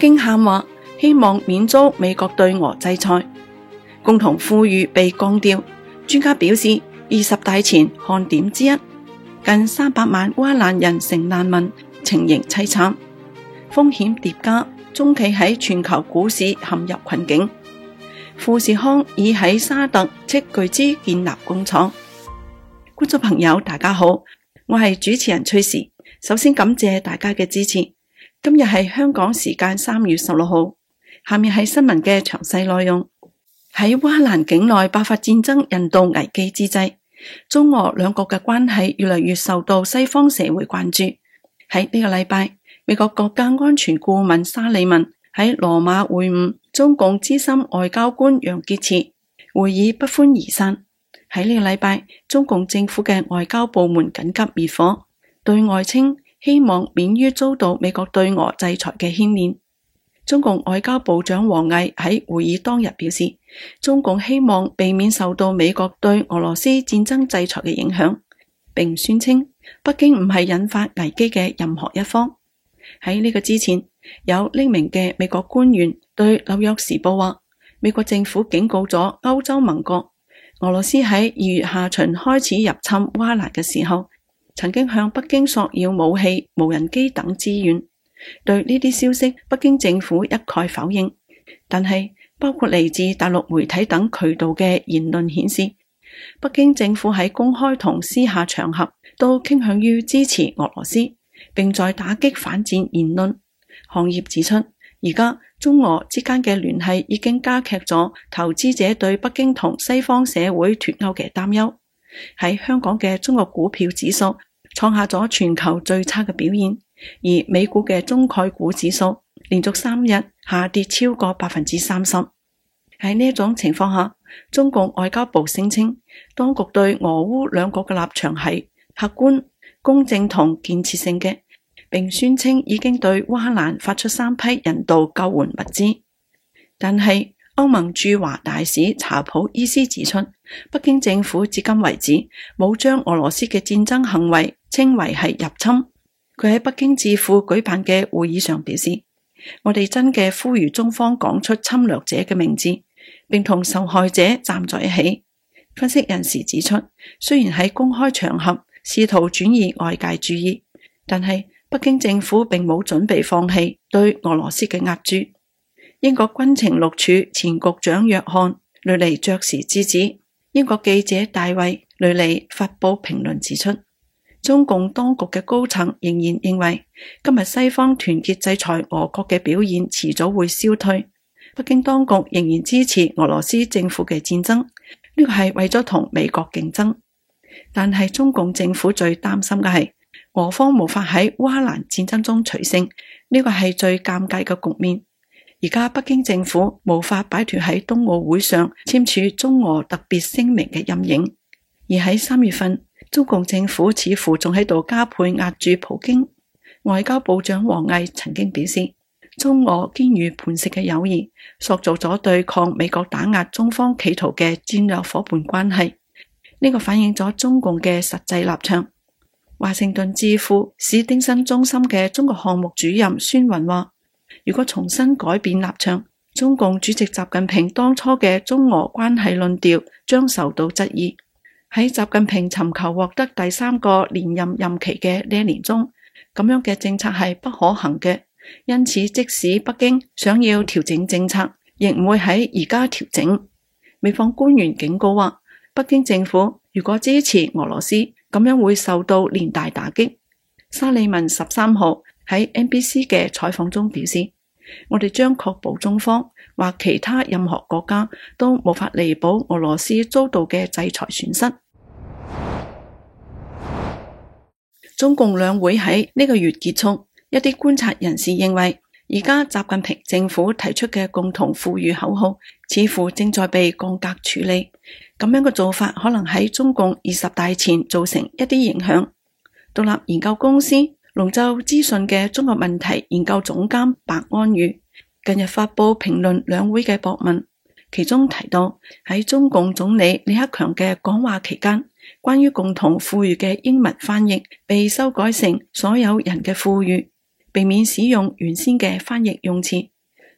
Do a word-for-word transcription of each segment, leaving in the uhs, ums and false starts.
京喊話希望免遭美國對俄制裁，共同富裕被降調。專家表示，二十大前看點之一，近三百萬烏克蘭人成難民，情形凄慘，風險疊加，中企喺全球股市陷入困境。富士康已喺沙特斥巨資建立工廠。觀眾朋友大家好，我係主持人崔時，首先感謝大家嘅支持。今日係香港時間三月十六號，下面係新聞嘅詳細內容。喺烏克蘭境內爆發戰爭人道危機之際，中俄兩國嘅關係越嚟越受到西方社會關注。喺呢個禮拜，美國國家安全顧問沙利文喺羅馬會晤中共資深外交官楊潔篪，會議不歡而散。喺呢個禮拜，中共政府嘅外交部門緊急滅火，對外稱希望免於遭到美國對俄制裁嘅牽連。中共外交部長王毅喺會議當日表示，中共希望避免受到美國對俄羅斯戰爭制裁嘅影響，並宣稱北京唔係引發危機嘅任何一方。喺呢個之前，有匿名嘅美國官員對紐約時報話，美國政府警告咗歐洲盟國，俄羅斯喺二月下旬開始入侵烏克蘭嘅時候，曾經向北京索要武器、無人機等資源。對呢啲消息，北京政府一概否認。但係包括嚟自大陸媒體等渠道嘅言論顯示，北京政府喺公開同私下場合都傾向於支持俄羅斯，並在打擊反戰言論。行業指出，而家中俄之間嘅聯繫已經加劇咗投資者對北京同西方社會脫鈎嘅擔憂。喺香港嘅中國股票指數創下咗全球最差嘅表現，而美股嘅中概股指數連續三日下跌超過百分之三十。喺呢一種情況下，中共外交部聲稱，當局對俄烏兩國嘅立場係客觀、公正同建設性嘅，並宣稱已經對烏克蘭發出三批人道救援物資。但係歐盟駐華大使查普伊斯指出，北京政府至今為止冇將俄羅斯嘅戰爭行為稱為係入侵。佢喺北京智庫舉辦嘅會議上表示，我哋真嘅呼籲中方講出侵略者嘅名字，並同受害者站在一起。分析人士指出，雖然喺公開場合試圖轉移外界注意，但係北京政府並冇準備放棄對俄羅斯嘅壓注。英國軍情六處前局長約翰雷尼爵士之子，英國記者大衛雷尼發佈評論指出，中共當局嘅高層仍然認為，今日西方團結制裁俄國嘅表現遲早會消退。北京當局仍然支持俄羅斯政府嘅戰爭，呢個係為咗同美國競爭。但係中共政府最擔心嘅係，俄方無法喺烏克蘭戰爭中取勝，呢個係最尷尬嘅局面。而家北京政府無法擺脫喺冬奧會上簽署中俄特別聲明嘅陰影，而喺三月份，中共政府似乎仲喺度加倍壓住普京。外交部長王毅曾經表示，中俄堅如磐石嘅友誼塑造咗對抗美國打壓中方企圖嘅戰略夥伴關係，呢個反映咗中共嘅實際立場。華盛頓智庫史丁森中心嘅中國項目主任孫雲話，如果重新改變立場，中共主席習近平當初嘅中俄關係論調將受到質疑。喺習近平尋求獲得第三個連任任期嘅呢一年中，咁樣嘅政策係不可行嘅。因此，即使北京想要調整政策，亦唔會喺而家調整。美方官員警告話，北京政府如果支持俄羅斯，咁樣會受到連帶打擊。沙利文十三號喺 N B C 嘅採訪中表示，我哋將確保中方或其他任何國家都無法彌補俄羅斯遭到嘅制裁損失。中共兩會喺呢個月結束，一啲觀察人士認為，而家習近平政府提出嘅共同富裕口號似乎正在被降格處理。咁樣嘅做法可能喺中共二十大前造成一啲影響。獨立研究公司龍舟資訊嘅中國問題研究總監白安宇近日發佈評論兩會嘅博文，其中提到喺中共總理李克強嘅講話期間，關於共同富裕嘅英文翻譯被修改成所有人嘅富裕，避免使用原先嘅翻譯用詞，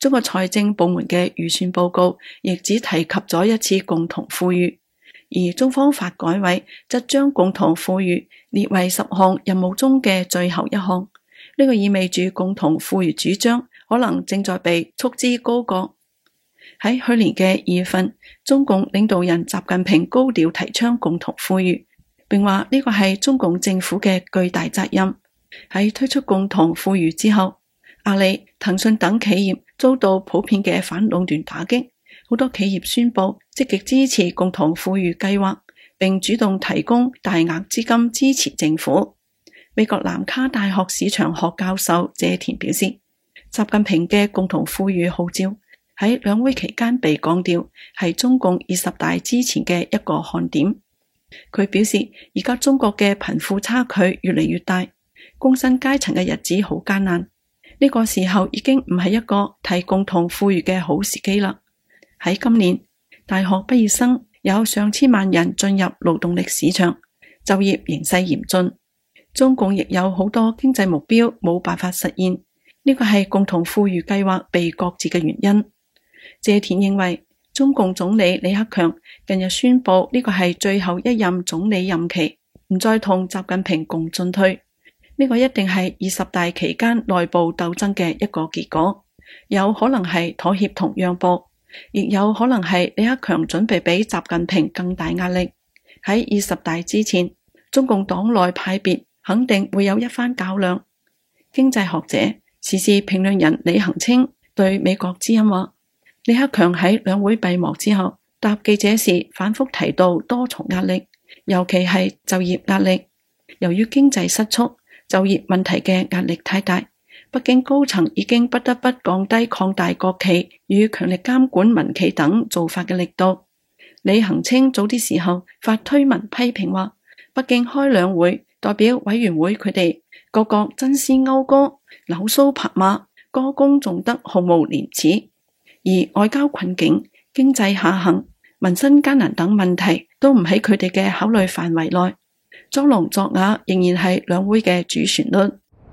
中國財政部門嘅預算報告亦只提及咗一次共同富裕，而中方發改委則將共同富裕列為十項任務中嘅最後一項。呢個意味住共同富裕主張可能正在被束之高閣。喺去年嘅二月份，中共領導人習近平高調提倡共同富裕，並話呢個係中共政府嘅巨大責任。喺推出共同富裕之後，阿里、騰訊等企業遭到普遍嘅反壟斷打擊，好多企業宣布積極支持共同富裕計劃，並主動提供大額資金支持政府。美國南卡大學市場學教授謝田表示，習近平嘅共同富裕號召喺兩會期間被降調，係中共二十大之前嘅一個看點。佢表示，而家中國嘅貧富差距越嚟越大，工薪階層嘅日子好艱難，呢個時候已經唔係一個提共同富裕嘅好時機啦。喺今年，大學畢業生有上千萬人進入勞動力市場，就業形勢嚴峻。中共亦有好多經濟目標冇辦法實現，呢個係共同富裕計劃被擱置嘅原因。謝田認為，中共總理李克強近日宣布呢個係最後一任總理任期，唔再同習近平共進退，呢個一定係二十大期間內部鬥爭嘅一個結果，有可能係妥協同讓步，亦有可能係李克強準備比習近平更大壓力。喺二十大之前，中共黨內派別肯定會有一番較量。經濟學者、時事評論人李恒清對美國之音話，李克強喺兩會閉幕之後答記者時反覆提到多重壓力，尤其係就業壓力。由於經濟失速，就業問題嘅壓力太大，北京高層已經不得不降低擴大國企與強力監管民企等做法嘅力度。李恒清早啲時候發推文批評話，北京開兩會代表委員會佢哋個個爭先謳歌、扭鬚拍馬、歌功頌德，毫無廉恥。而外交困境、經濟下行、民生艱難等問題都唔喺佢哋嘅考慮範圍內，裝聾作啞仍然係兩會嘅主旋律。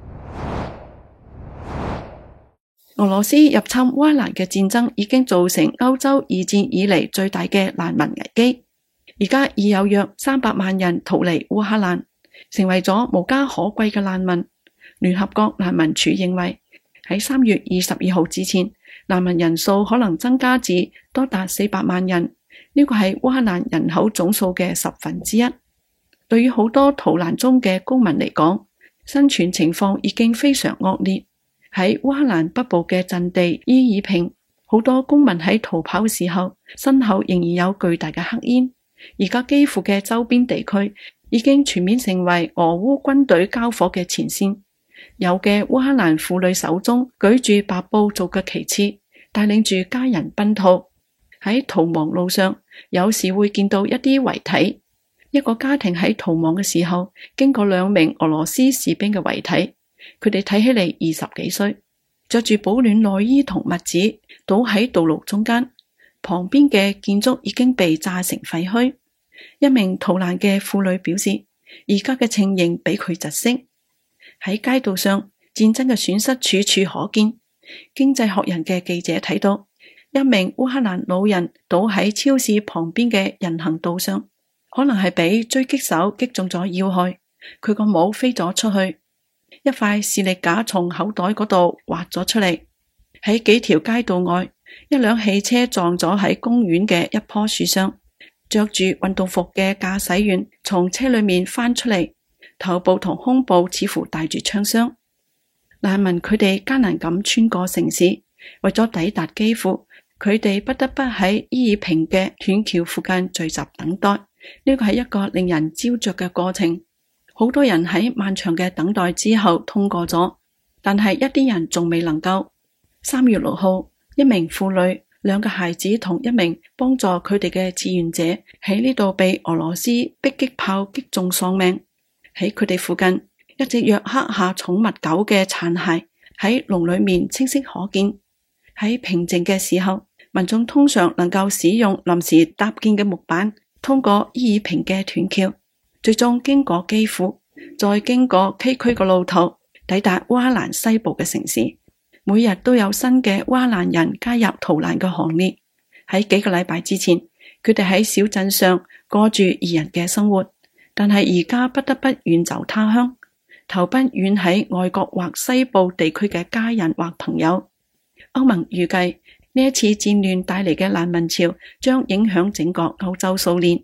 俄羅斯入侵烏克蘭嘅戰爭已經造成歐洲二戰以嚟最大嘅難民危機，而家已有約三百萬人逃離烏克蘭，成為咗無家可歸嘅難民。聯合國難民署認為，喺三月二十二號之前，難民人數可能增加至多達四百萬人，呢個係烏克蘭人口總數嘅十分之一。對於好多逃難中嘅公民嚟講，生存情況已經非常惡劣。喺烏克蘭北部嘅陣地伊爾平，好多公民喺逃跑嘅時候，身後仍然有巨大嘅黑煙。而家基輔嘅周邊地區已經全面成為俄烏軍隊交火嘅前線。有嘅烏克蘭婦女手中舉住白布做嘅旗幟，帶領住家人奔逃。喺逃亡路上，有時會見到一啲遺體。一個家庭喺逃亡嘅時候，經過兩名俄羅斯士兵嘅遺體，佢哋睇起嚟二十幾歲，着住保暖內衣同襪子，倒喺道路中間。旁邊嘅建築已經被炸成廢墟。一名逃難嘅婦女表示，而家嘅情形比佢窒息。喺街道上，戰爭嘅損失處處可見。經濟學人嘅記者睇到，一名烏克蘭老人倒喺超市旁邊嘅人行道上，可能係俾狙擊手擊中咗要害，佢個帽飛咗出去，一塊視力架從口袋嗰度滑咗出嚟。喺幾條街道外，一輛汽車撞咗喺公園嘅一棵樹上，着住運動服嘅駕駛員從車裏面翻出嚟，頭部同胸部似乎帶住槍傷。難民佢哋艱難咁穿過城市，為咗抵達基輔，佢哋不得不喺伊爾平嘅斷橋附近聚集等待。呢個係一個令人焦灼嘅過程。好多人喺漫長嘅等待之後通過咗，但係一啲人仲未能夠。三月六號，一名婦女、兩個孩子同一名幫助佢哋嘅志願者喺呢度被俄羅斯迫擊炮擊中喪命。喺佢哋附近，一隻約克夏寵物狗嘅殘骸喺籠裏面清晰可見。喺平靜嘅時候，民眾通常能夠使用臨時搭建嘅木板通過伊爾平嘅斷橋，最終經過基輔，再經過崎嶇嘅路途抵達烏克蘭西部嘅城市。 每日都有新嘅烏克蘭人加入逃難嘅行列。喺幾個禮拜之前，佢哋喺小鎮上過住異人嘅生活，但係而家不得不遠走他鄉，投奔遠喺外國或西部地區嘅家人或朋友。歐盟預計呢一次戰亂帶嚟嘅難民潮將影響整個歐洲數年。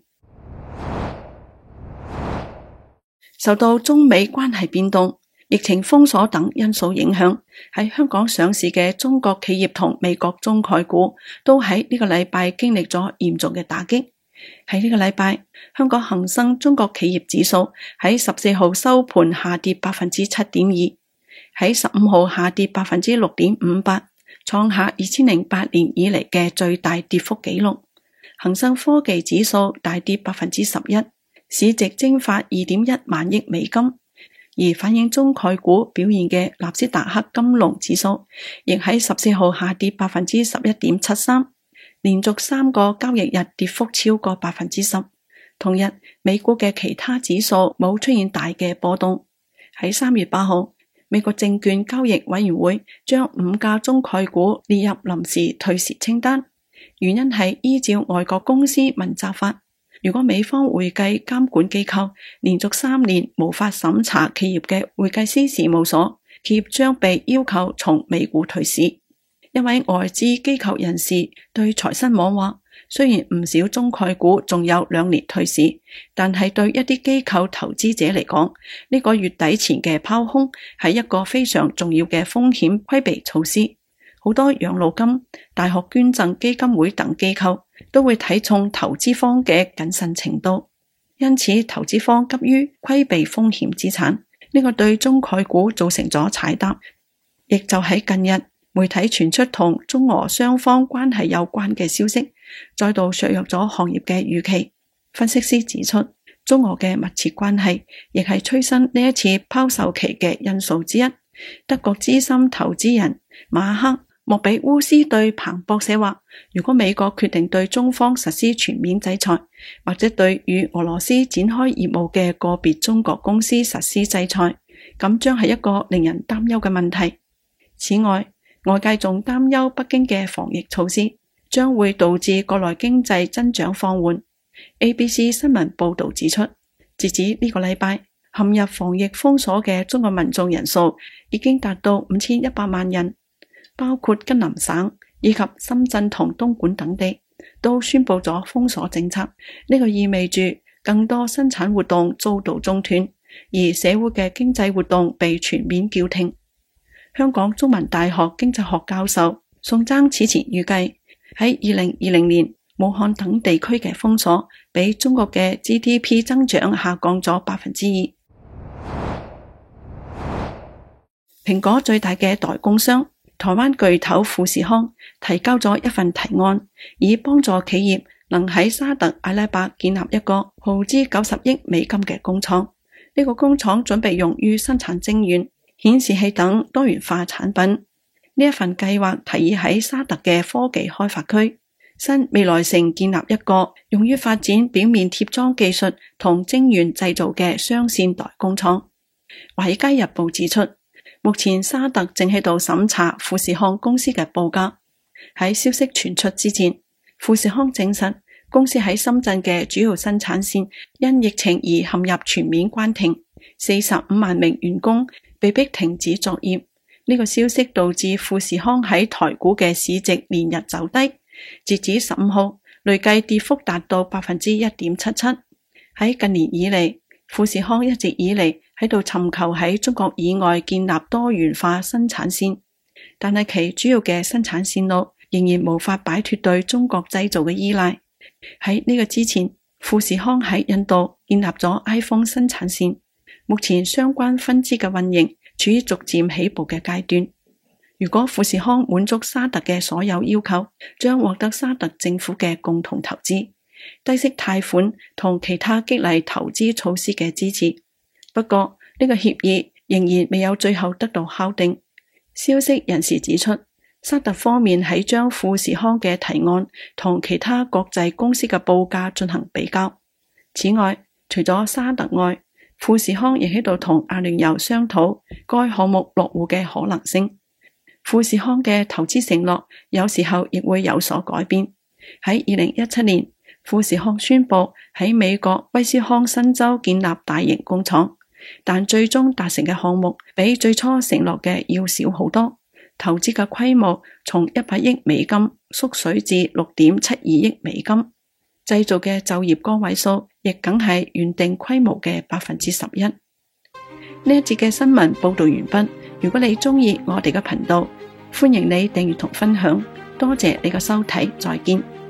受到中美關係變動、疫情封鎖等因素影響，喺香港上市嘅中國企業同美國中概股都喺呢個禮拜經歷咗嚴重嘅打擊。喺呢個禮拜，香港恒生中國企業指數喺十四號收盤下跌百分之七點二，喺十五號下跌百分之六點五八，創下二千零八年以嚟嘅最大跌幅紀錄。恒生科技指數大跌百分之十一，市值蒸發二點一萬億美金。而反映中概股表現嘅納斯達克金龍指數，亦喺十四號下跌百分之十一點七三，連續三個交易日跌幅超過百分之十。同日，美股嘅其他指數冇出現大嘅波動。喺三月八號，美國證券交易委員會將五家中概股列入臨時退市清單，原因係依照外國公司問責法。如果美方會計監管機構連續三年無法審查企業嘅會計師事務所，企業將被要求從美股退市。一位外資機構人士對財新網話，雖然唔少中概股仲有兩年退市，但係對一啲機構投資者嚟講，呢個月底前嘅拋空係一個非常重要嘅風險規避措施。好多養老金、大學捐贈基金會等機構都會睇重投資方嘅謹慎程度，因此投資方急於規避風險資產，呢個對中概股造成咗踩踏。亦就喺近日，媒體傳出同中俄雙方關係有關嘅消息，再度削弱咗行業嘅預期。分析師指出，中俄嘅密切關係亦係催生呢一次拋售期嘅因素之一。德國資深投資人馬克莫比烏斯對彭博社話，如果美國決定對中方實施全面制裁，或者對與俄羅斯展開業務嘅個別中國公司實施制裁，咁將係一個令人擔憂嘅問題。此外，外界仲擔憂北京嘅防疫措施將會導致國內經濟增長放緩。A B C 新聞報道指出，截至呢個禮拜，陷入防疫封鎖嘅中國民眾人數已經達到五千一百萬人。包括吉林省以及深圳同東莞等地都宣布咗封鎖政策，呢個意味住更多生產活動遭到中斷，而社會嘅經濟活動被全面叫停。香港中文大學經濟學教授宋爭此前預計，喺二零二零年武漢等地區嘅封鎖比中國嘅 G D P 增長下降咗百分之二。蘋果最大嘅代工商台灣巨頭富士康提交咗一份提案，以幫助企業能喺沙特阿拉伯建立一個耗資九十億美金嘅工廠。呢個工廠準備用於生產晶圓、顯示器等多元化產品。呢一份計劃提議喺沙特嘅科技開發區新未來城建立一個用於發展表面貼裝技術同晶圓製造嘅雙線代工廠。華爾街日報指出，目前沙特正喺度審查富士康公司嘅報價。喺消息傳出之前，富士康證實公司喺深圳嘅主要生產線因疫情而陷入全面關停，四十五萬名員工被迫停止作業。呢個消息導致富士康喺台股嘅市值連日走低，截止十五號，累計跌幅達到百分之一點七七。喺近年以嚟，富士康一直以嚟喺度尋求喺中國以外建立多元化生產線，但係其主要嘅生產線路仍然無法擺脫對中國製造嘅依賴。喺呢個之前，富士康喺印度建立咗 iPhone 生產線，目前相關分支嘅運營處於逐漸起步嘅階段。如果富士康滿足沙特嘅所有要求，將獲得沙特政府嘅共同投資、低息貸款同其他激勵投資措施嘅支持。不過呢個協議仍然未有最後得到敲定。消息人士指出，沙特方面喺將富士康嘅提案同其他國際公司嘅報價進行比較。此外，除咗沙特外，富士康亦喺度同阿聯酋商討該項目落戶嘅可能性。 富士康嘅投資承諾有時候亦會有所改變。喺二零一七年，富士康宣布喺美國威斯康辛州建立大型工廠，但最終達成嘅項目比最初承諾嘅要少好多，投資嘅規模從一百億美金縮水至六點七二億美金，製造嘅就業崗位數亦僅係原定規模嘅百分之十一。呢一節嘅新聞報道完畢。如果你鍾意我哋嘅頻道，歡迎你訂閱同分享。多謝你嘅收睇，再見。